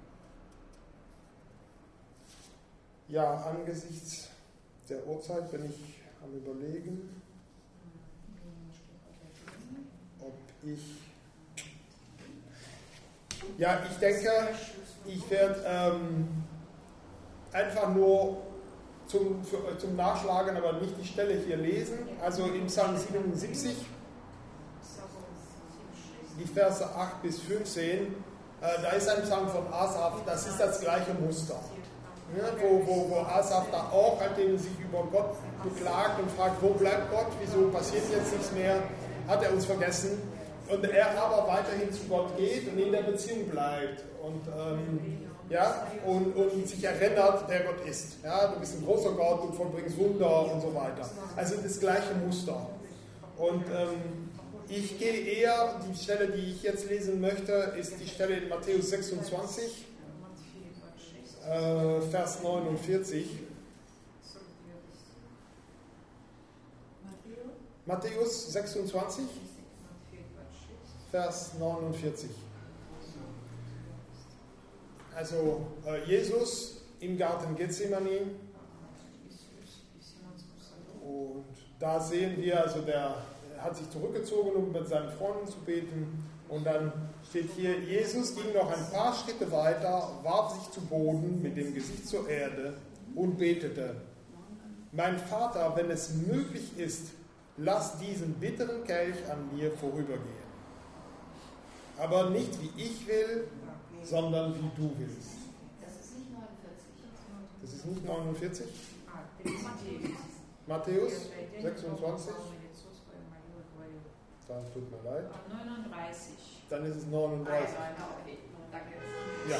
Ja, angesichts der Uhrzeit bin ich am Überlegen, ob ich... Ja, ich denke, ich werde einfach nur zum Nachschlagen, aber nicht die Stelle hier lesen. Also im Psalm 77, die Verse 8 bis 15, da ist ein Psalm von Asaf, das ist das gleiche Muster. Ja, wo Asaf da auch, nachdem sich über Gott beklagt und fragt, wo bleibt Gott, wieso passiert jetzt nichts mehr, hat er uns vergessen. Und er aber weiterhin zu Gott geht und in der Beziehung bleibt und sich erinnert, wer Gott ist. Ja, du bist ein großer Gott und vollbringst Wunder und so weiter. Also das gleiche Muster. Und ich gehe eher, die Stelle, die ich jetzt lesen möchte, ist die Stelle in Matthäus 26, Vers 49. Matthäus 26, Vers 49. Also Jesus im Garten Gethsemane. Und da sehen wir, also der hat sich zurückgezogen, um mit seinen Freunden zu beten. Und dann steht hier, Jesus ging noch ein paar Schritte weiter, warf sich zu Boden mit dem Gesicht zur Erde und betete: Mein Vater, wenn es möglich ist, lass diesen bitteren Kelch an mir vorübergehen. Aber nicht wie ich will, sondern wie du willst. Das ist nicht 49. Das ist nicht 49? Matthäus 26. Dann tut mir leid. 39. Dann ist es 39. Ja.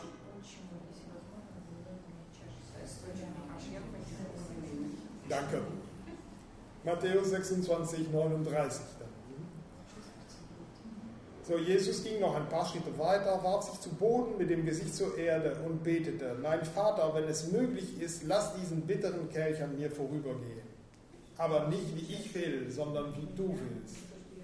Danke. Matthäus 26, 39. So, Jesus ging noch ein paar Schritte weiter, warf sich zu Boden mit dem Gesicht zur Erde und betete: Mein Vater, wenn es möglich ist, lass diesen bitteren Kelch an mir vorübergehen. Aber nicht wie ich will, sondern wie du willst.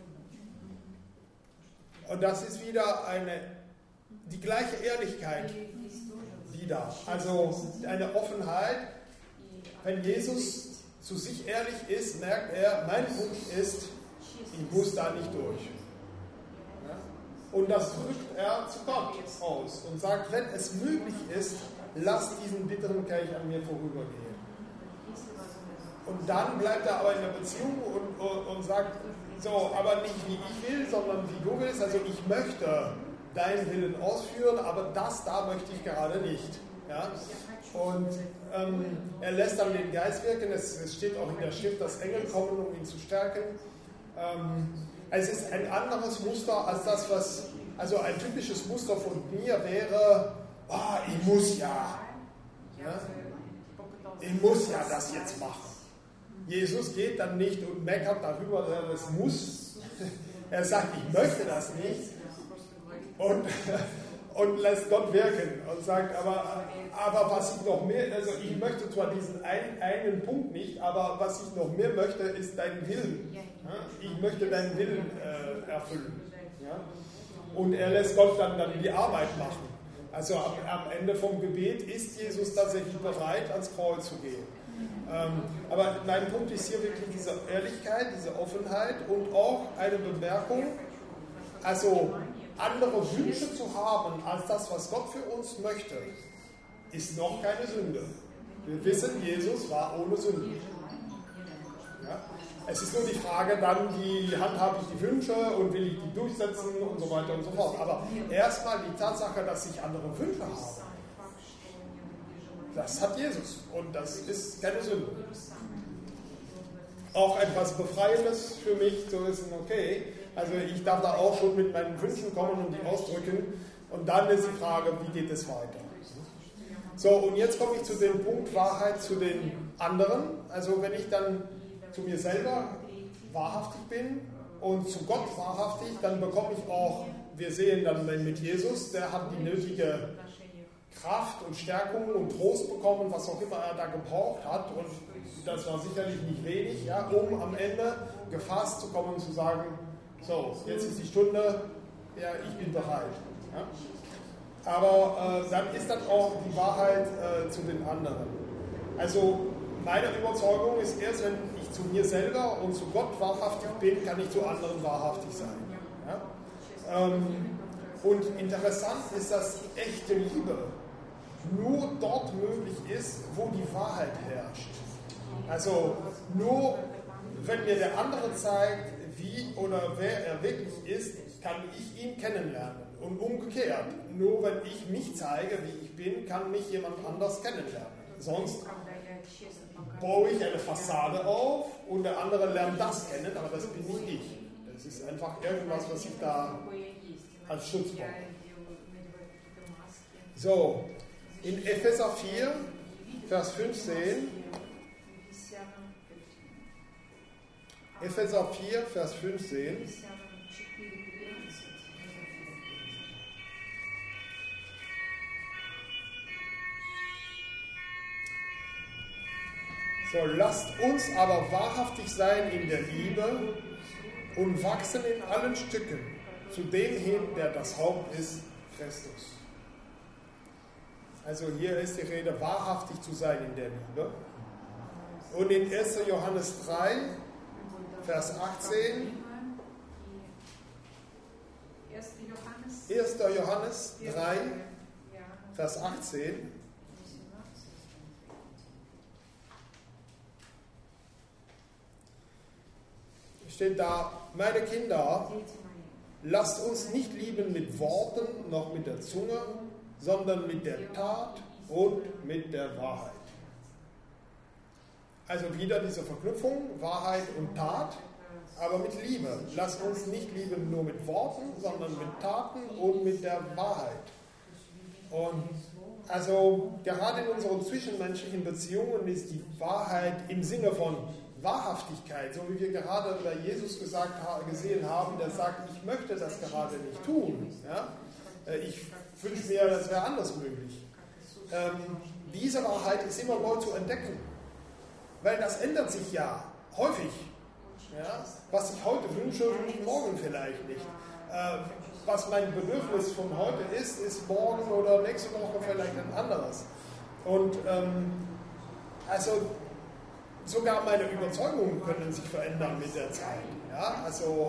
Und das ist wieder die gleiche Ehrlichkeit wieder. Also eine Offenheit. Wenn Jesus zu sich ehrlich ist, merkt er, mein Wunsch ist, ich muss da nicht durch. Ja? Und das drückt er zu Gott aus und sagt, wenn es möglich ist, lass diesen bitteren Kelch an mir vorübergehen. Und dann bleibt er aber in der Beziehung und sagt, so, aber nicht wie ich will, sondern wie du willst. Also ich möchte deinen Willen ausführen, aber das da möchte ich gerade nicht. Ja? Und er lässt dann den Geist wirken. Es steht auch in der Schrift, dass Engel kommen, um ihn zu stärken. Es ist ein anderes Muster als das, also ein typisches Muster von mir wäre, ich muss ja. Ich muss ja das jetzt machen. Jesus geht dann nicht und meckert darüber, dass er es muss. Er sagt, ich möchte das nicht. Und lässt Gott wirken und sagt, aber was ich noch mehr, also ich möchte zwar diesen einen Punkt nicht, aber was ich noch mehr möchte, ist deinen Willen. Ja? Ich möchte deinen Willen erfüllen. Ja? Und er lässt Gott dann die Arbeit machen. Also am Ende vom Gebet ist Jesus tatsächlich bereit, ans Kreuz zu gehen. Aber mein Punkt ist hier wirklich diese Ehrlichkeit, diese Offenheit und auch eine Bemerkung, also andere Wünsche zu haben als das, was Gott für uns möchte, ist noch keine Sünde. Wir wissen, Jesus war ohne Sünde. Ja? Es ist nur die Frage dann, wie handhabe ich die Wünsche und will ich die durchsetzen und so weiter und so fort. Aber erstmal die Tatsache, dass ich andere Wünsche habe, das hat Jesus und das ist keine Sünde. Auch etwas Befreiendes für mich zu wissen, okay, also ich darf da auch schon mit meinen Wünschen kommen und die ausdrücken und dann ist die Frage, wie geht es weiter? So, und jetzt komme ich zu dem Punkt Wahrheit zu den anderen. Also wenn ich dann zu mir selber wahrhaftig bin und zu Gott wahrhaftig, dann bekomme ich auch, wir sehen dann mit Jesus, der hat die nötige Kraft und Stärkung und Trost bekommen, was auch immer er da gebraucht hat. Und das war sicherlich nicht wenig, ja, um am Ende gefasst zu kommen und zu sagen, so, jetzt ist die Stunde, ja, ich bin bereit. Ja. aber dann ist dann auch die Wahrheit zu den anderen. Also meine Überzeugung ist erst, wenn ich zu mir selber und zu Gott wahrhaftig bin, kann ich zu anderen wahrhaftig sein. Ja? Und interessant ist, dass echte Liebe nur dort möglich ist, wo die Wahrheit herrscht. Also nur wenn mir der andere zeigt, wie oder wer er wirklich ist, kann ich ihn kennenlernen. Und umgekehrt, nur wenn ich mich zeige, wie ich bin, kann mich jemand anders kennenlernen. Sonst baue ich eine Fassade auf und der andere lernt das kennen, aber das bin nicht ich. Das ist einfach irgendwas, was ich da als Schutz brauche. So, in Epheser 4, Vers 15, Epheser 4, Vers 15, so, lasst uns aber wahrhaftig sein in der Liebe und wachsen in allen Stücken zu dem hin, der das Haupt ist, Christus. Also hier ist die Rede, wahrhaftig zu sein in der Liebe. Und in 1. Johannes 3, Vers 18, 1. Johannes 3, Vers 18, steht da, meine Kinder, lasst uns nicht lieben mit Worten noch mit der Zunge, sondern mit der Tat und mit der Wahrheit. Also wieder diese Verknüpfung, Wahrheit und Tat, aber mit Liebe. Lasst uns nicht lieben nur mit Worten, sondern mit Taten und mit der Wahrheit. Und also gerade in unseren zwischenmenschlichen Beziehungen ist die Wahrheit im Sinne von Wahrhaftigkeit, so wie wir gerade bei Jesus gesehen haben, der sagt, ich möchte das gerade nicht tun. Ja? Ich wünsche mir, das wäre anders möglich. Diese Wahrheit ist immer neu zu entdecken, weil das ändert sich ja häufig. Ja? Was ich heute wünsche, wünsche ich morgen vielleicht nicht. Was mein Bedürfnis von heute ist, ist morgen oder nächste Woche vielleicht ein anderes. Und also sogar meine Überzeugungen können sich verändern mit der Zeit. Ja? Also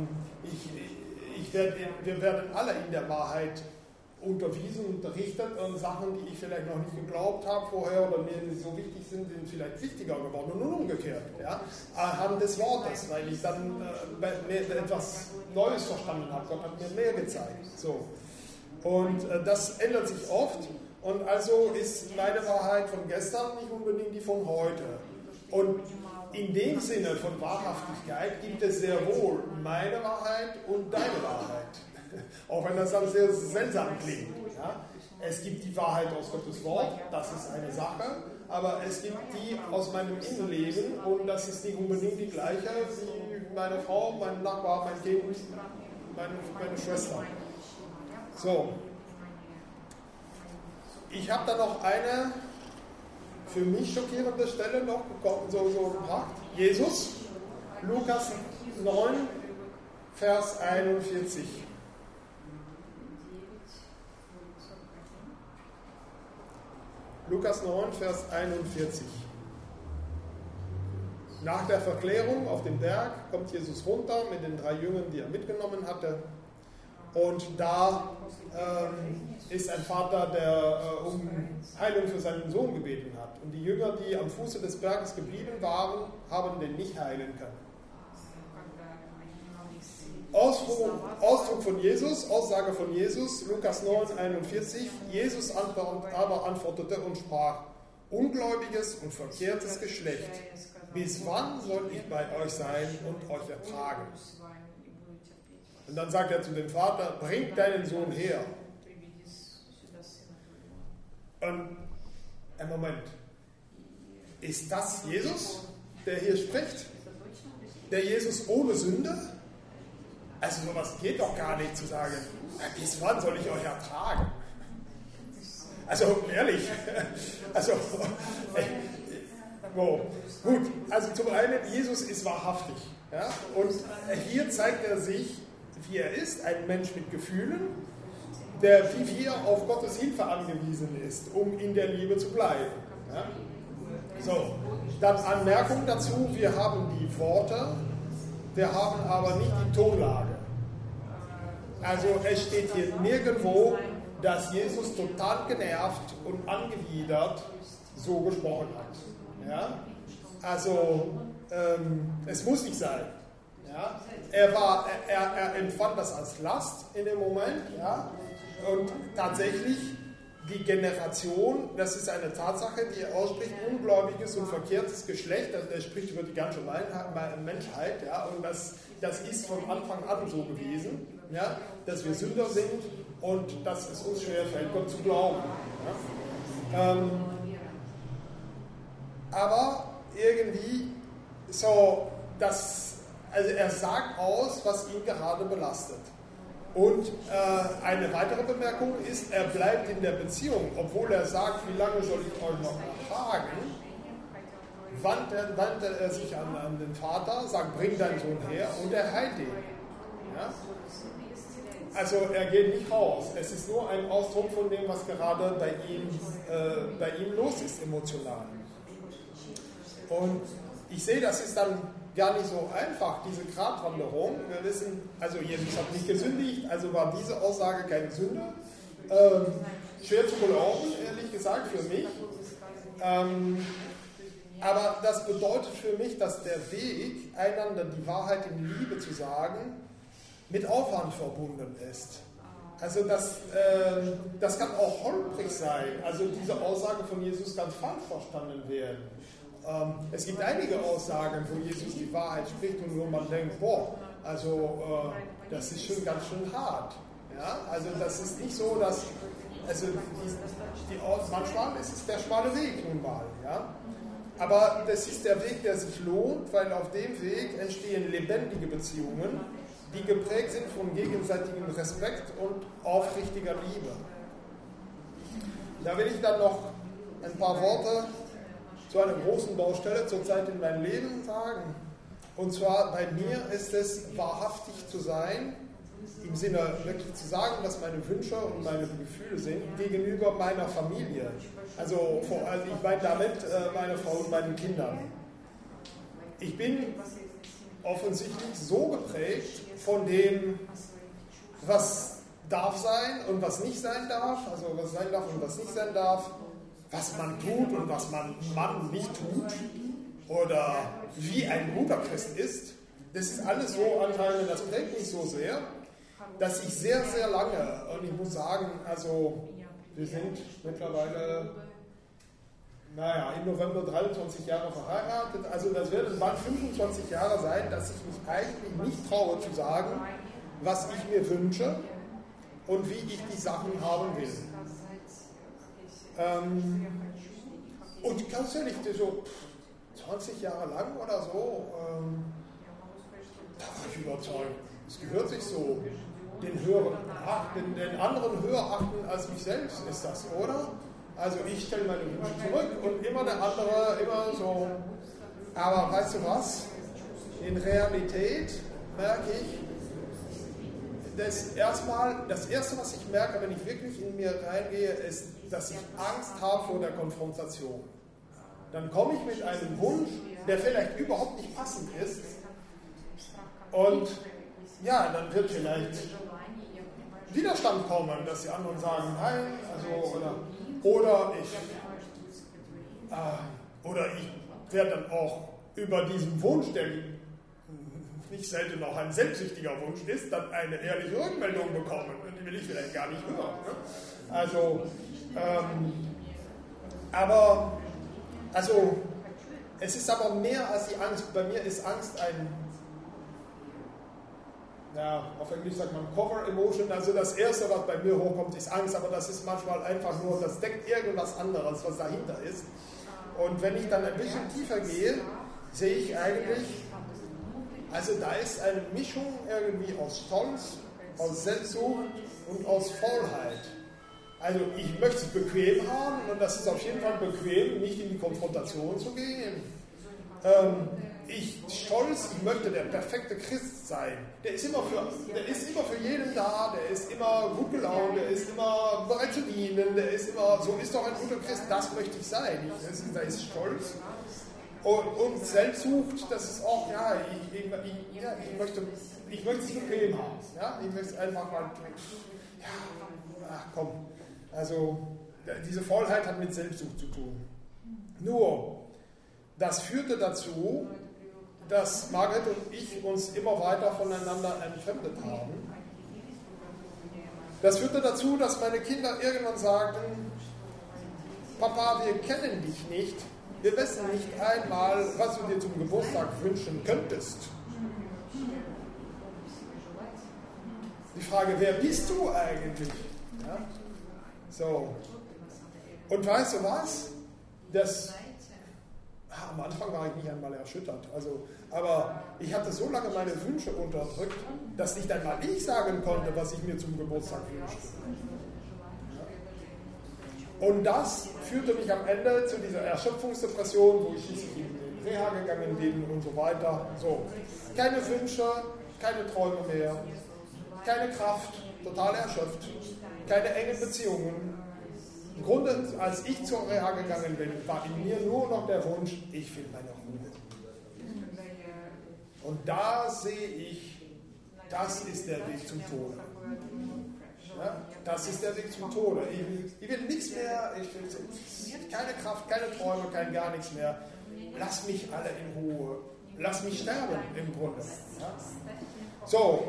wir werden alle in der Wahrheit unterwiesen, unterrichtet und Sachen, die ich vielleicht noch nicht geglaubt habe vorher oder mir nicht so wichtig sind, sind vielleicht wichtiger geworden und umgekehrt. Ja? Anhand des Wortes, weil ich dann etwas Neues verstanden habe. Gott hat mir mehr gezeigt. So. Und das ändert sich oft und also ist meine Wahrheit von gestern nicht unbedingt die von heute. Und in dem Sinne von Wahrhaftigkeit gibt es sehr wohl meine Wahrheit und deine Wahrheit. Auch wenn das dann sehr seltsam klingt. Ja? Es gibt die Wahrheit aus Gottes Wort, das ist eine Sache, aber es gibt die aus meinem Innenleben und das ist nicht unbedingt die gleiche wie meine Frau, mein Nachbar, mein Kind, meine Schwester. So. Ich habe da noch eine für mich schockierende Stelle noch so gebracht. Jesus, Lukas 9, Vers 41. Lukas 9, Vers 41. Nach der Verklärung auf dem Berg kommt Jesus runter mit den 3 Jüngern, die er mitgenommen hatte. Und da ist ein Vater, der um Heilung für seinen Sohn gebeten hat. Und die Jünger, die am Fuße des Berges geblieben waren, haben den nicht heilen können. Ausdruck von Jesus, Aussage von Jesus, Lukas 9, 41. Jesus aber antwortete und sprach, ungläubiges und verkehrtes Geschlecht, bis wann soll ich bei euch sein und euch ertragen? Und dann sagt er zu dem Vater, bring deinen Sohn her. Und ein Moment, ist das Jesus, der hier spricht? Der Jesus ohne Sünde? Also sowas geht doch gar nicht zu sagen, bis wann soll ich euch ertragen? Also ehrlich, also gut, also zum einen, Jesus ist wahrhaftig. Ja? Und hier zeigt er sich, wie er ist, ein Mensch mit Gefühlen, der wie wir auf Gottes Hilfe angewiesen ist, um in der Liebe zu bleiben. Ja? So, dann Anmerkung dazu, wir haben die Worte, wir haben aber nicht die Tonlage. Also es steht hier nirgendwo, dass Jesus total genervt und angewidert so gesprochen hat. Ja? Also es muss nicht sein. Ja? Er empfand das als Last in dem Moment. Ja? Und tatsächlich die Generation, das ist eine Tatsache, die er ausspricht, ungläubiges und verkehrtes Geschlecht, also er spricht über die ganze Menschheit, ja, und das ist von Anfang an so gewesen, ja, dass wir Sünder sind und dass es uns schwerfällt, Gott zu glauben. Ja. Aber irgendwie so, also er sagt aus, was ihn gerade belastet. Und eine weitere Bemerkung ist, er bleibt in der Beziehung, obwohl er sagt, wie lange soll ich euch noch ertragen, wandte er sich an den Vater, sagt, bring deinen Sohn her und er heilt ihn. Ja? Also er geht nicht raus, es ist nur ein Ausdruck von dem, was gerade bei ihm los ist, emotional. Und ich sehe, das ist dann gar nicht so einfach, diese Gratwanderung. Wir wissen, also Jesus hat nicht gesündigt, also war diese Aussage keine Sünde. Schwer zu glauben, ehrlich gesagt, für mich. Aber das bedeutet für mich, dass der Weg, einander die Wahrheit in Liebe zu sagen, mit Aufwand verbunden ist. Also das kann auch holprig sein. Also diese Aussage von Jesus kann falsch verstanden werden. Es gibt einige Aussagen, wo Jesus die Wahrheit spricht und wo man denkt, boah, also das ist schon ganz schön hart. Ja? Also das ist nicht so, dass, also manchmal ist es der schmale Weg nun mal. Ja? Aber das ist der Weg, der sich lohnt, weil auf dem Weg entstehen lebendige Beziehungen, die geprägt sind von gegenseitigem Respekt und aufrichtiger Liebe. Da will ich dann noch ein paar Worte zu einer großen Baustelle zurzeit in meinem Leben sagen. Und zwar bei mir ist es, wahrhaftig zu sein, im Sinne wirklich zu sagen, was meine Wünsche und meine Gefühle sind, gegenüber meiner Familie. Also ich meine damit meine Frau und meinen Kindern. Ich bin offensichtlich so geprägt von dem, was darf sein und was nicht sein darf, also was sein darf und was nicht sein darf, was man tut und was man nicht tut oder wie ein guter Christ ist. Das ist alles so anscheinend, das prägt mich so sehr, dass ich sehr, sehr lange, und ich muss sagen, also wir sind mittlerweile, im November 23 Jahre verheiratet, also das werden bald 25 Jahre sein, dass ich mich eigentlich nicht traue zu sagen, was ich mir wünsche und wie ich die Sachen haben will. Und ganz ehrlich, so 20 Jahre lang oder so, da war ich überzeugt, es gehört sich so, den anderen höher achten als mich selbst, ist das, oder? Also ich stelle meine Wünsche zurück und immer der andere, immer so. Aber weißt du was? In Realität merke ich, das Erste, was ich merke, wenn ich wirklich in mir reingehe, ist, dass ich Angst habe vor der Konfrontation. Dann komme ich mit einem Wunsch, der vielleicht überhaupt nicht passend ist. Und ja, dann wird vielleicht Widerstand kommen, dass die anderen sagen, nein, also, oder ich werde dann auch über diesen Wunsch, der nicht selten auch ein selbstsüchtiger Wunsch ist, dann eine ehrliche Rückmeldung bekommen. Und die will ich vielleicht gar nicht hören. Ne? Also, es ist aber mehr als die Angst. Bei mir ist Angst auf Englisch sagt man Cover Emotion, also das Erste, was bei mir hochkommt, ist Angst, aber das ist manchmal einfach nur, das deckt irgendwas anderes, was dahinter ist. Und wenn ich dann ein bisschen tiefer gehe, sehe ich eigentlich, also da ist eine Mischung irgendwie aus Stolz, aus Selbstsucht und aus Faulheit. Also ich möchte es bequem haben und das ist auf jeden Fall bequem, nicht in die Konfrontation zu gehen. ich möchte der perfekte Christ sein. Der ist immer für jeden da, der ist immer gut gelaunt, der ist immer bereit zu dienen, der ist immer, so ist doch ein guter Christ, das möchte ich sein. Da ist Stolz. Und Selbstsucht, das ist auch, ich möchte es bequem haben. Ja? Ich möchte es einfach mal, komm. Also, diese Faulheit hat mit Selbstsucht zu tun. Nur, das führte dazu, dass Margret und ich uns immer weiter voneinander entfremdet haben. Das führte dazu, dass meine Kinder irgendwann sagten, Papa, wir kennen dich nicht, wir wissen nicht einmal, was du dir zum Geburtstag wünschen könntest. Die Frage, wer bist du eigentlich? Ja? So. Und weißt du was? Am Anfang war ich nicht einmal erschüttert. Aber ich hatte so lange meine Wünsche unterdrückt, dass nicht einmal ich sagen konnte, was ich mir zum Geburtstag wünschte. Ja. Und das führte mich am Ende zu dieser Erschöpfungsdepression, wo ich schließlich in die Reha gegangen bin und so weiter. So. Keine Wünsche, keine Träume mehr, keine Kraft, total erschöpft, keine engen Beziehungen. Im Grunde, als ich zur Reha gegangen bin, war in mir nur noch der Wunsch, ich will meine Ruhe. Und da sehe ich, das ist der Weg zum Tode. Ja, das ist der Weg zum Tode. Ich will nichts mehr, ich will keine Kraft, keine Träume, kein gar nichts mehr. Lass mich alle in Ruhe. Lass mich sterben im Grunde. Ja? So,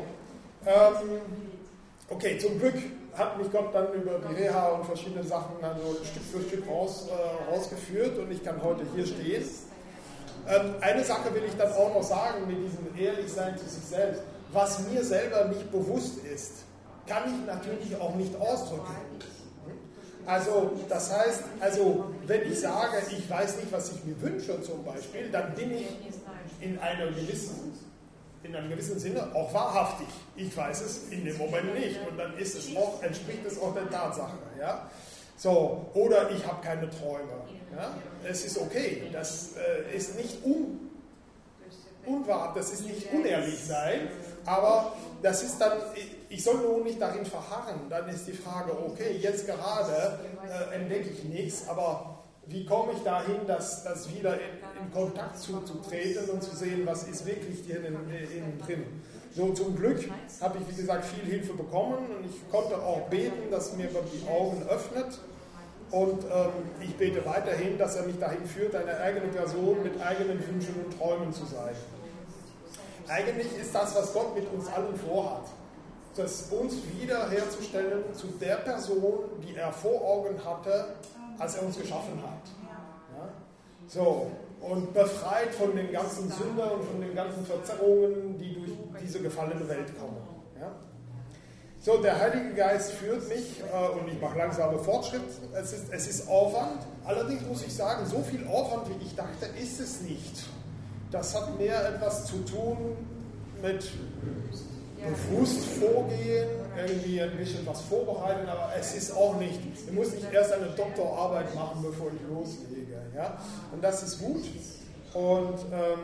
okay, zum Glück hat mich Gott dann über die Reha und verschiedene Sachen Stück für Stück rausgeführt und ich kann heute hier stehen. Eine Sache will ich dann auch noch sagen mit diesem Ehrlichsein zu sich selbst. Was mir selber nicht bewusst ist, kann ich natürlich auch nicht ausdrücken. Also, das heißt, wenn ich sage, ich weiß nicht, was ich mir wünsche zum Beispiel, dann bin ich in einem gewissen Sinne auch wahrhaftig. Ich weiß es in dem Moment nicht und dann entspricht es auch der Tatsache. Ja? So, oder ich habe keine Träume. Ja? Es ist okay, das ist nicht unwahr, das ist nicht unehrlich sein, aber das ist dann, ich soll nur nicht darin verharren. Dann ist die Frage, okay, jetzt gerade entdecke ich nichts, aber wie komme ich dahin, das wieder in Kontakt zu treten und zu sehen, was ist wirklich hier innen drin. So, zum Glück habe ich, wie gesagt, viel Hilfe bekommen und ich konnte auch beten, dass mir Gott die Augen öffnet und ich bete weiterhin, dass er mich dahin führt, eine eigene Person mit eigenen Wünschen und Träumen zu sein. Eigentlich ist das, was Gott mit uns allen vorhat, das uns wiederherzustellen zu der Person, die er vor Augen hatte, als er uns geschaffen hat. Ja? So, und befreit von den ganzen Sündern und von den ganzen Verzerrungen, die durch diese gefallene Welt kommen. Ja? So, der Heilige Geist führt mich und ich mache langsame Fortschritt. Es ist Aufwand, allerdings muss ich sagen, so viel Aufwand, wie ich dachte, ist es nicht. Das hat mehr etwas zu tun mit bewusst vorgehen, irgendwie ein bisschen was vorbereiten, aber es ist auch nicht, ich muss nicht erst eine Doktorarbeit machen, bevor ich loslege. Ja? Und das ist gut. Und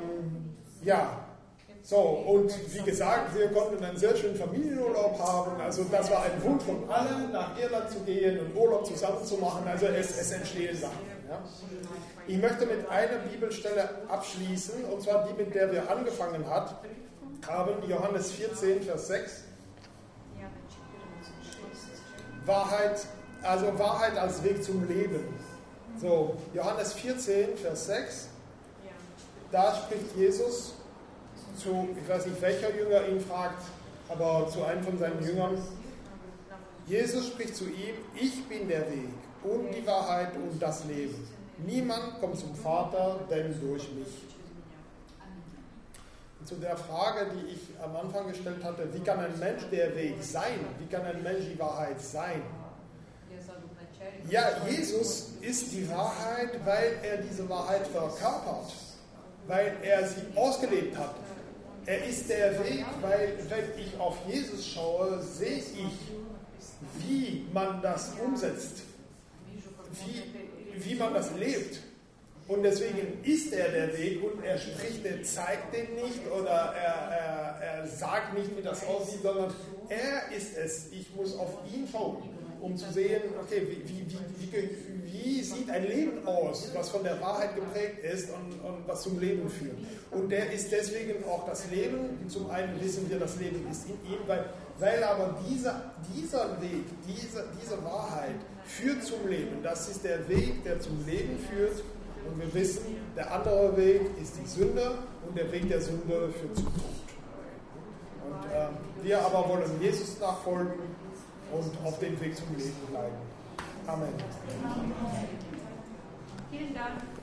so, und wie gesagt, wir konnten einen sehr schönen Familienurlaub haben, also das war ein Wunsch von allen, nach Irland zu gehen und Urlaub zusammen zu machen, also es entstehen Sachen. Ja? Ich möchte mit einer Bibelstelle abschließen, und zwar die, mit der wir angefangen haben, Johannes 14, Vers 6. Wahrheit als Weg zum Leben. So, Johannes 14, Vers 6. Da spricht Jesus zu, ich weiß nicht, welcher Jünger ihn fragt, aber zu einem von seinen Jüngern. Jesus spricht zu ihm, ich bin der Weg und die Wahrheit und das Leben. Niemand kommt zum Vater, denn durch mich. Und zu der Frage, die ich am Anfang gestellt hatte, wie kann ein Mensch der Weg sein? Wie kann ein Mensch die Wahrheit sein? Ja, Jesus ist die Wahrheit, weil er diese Wahrheit verkörpert, weil er sie ausgelebt hat. Er ist der Weg, weil wenn ich auf Jesus schaue, sehe ich, wie man das umsetzt, wie man das lebt. Und deswegen ist er der Weg und er spricht, er zeigt den nicht oder er sagt nicht, wie das aussieht, sondern er ist es. Ich muss auf ihn schauen, um zu sehen, okay, wie sieht ein Leben aus, was von der Wahrheit geprägt ist und was zum Leben führt. Und der ist deswegen auch das Leben. Zum einen wissen wir, das Leben ist in ihm, weil aber dieser Weg, diese Wahrheit führt zum Leben. Das ist der Weg, der zum Leben führt. Und wir wissen, der andere Weg ist die Sünde und der Weg der Sünde führt zum Tod. Und wir aber wollen Jesus nachfolgen und auf dem Weg zum Leben bleiben. Amen. Vielen Dank.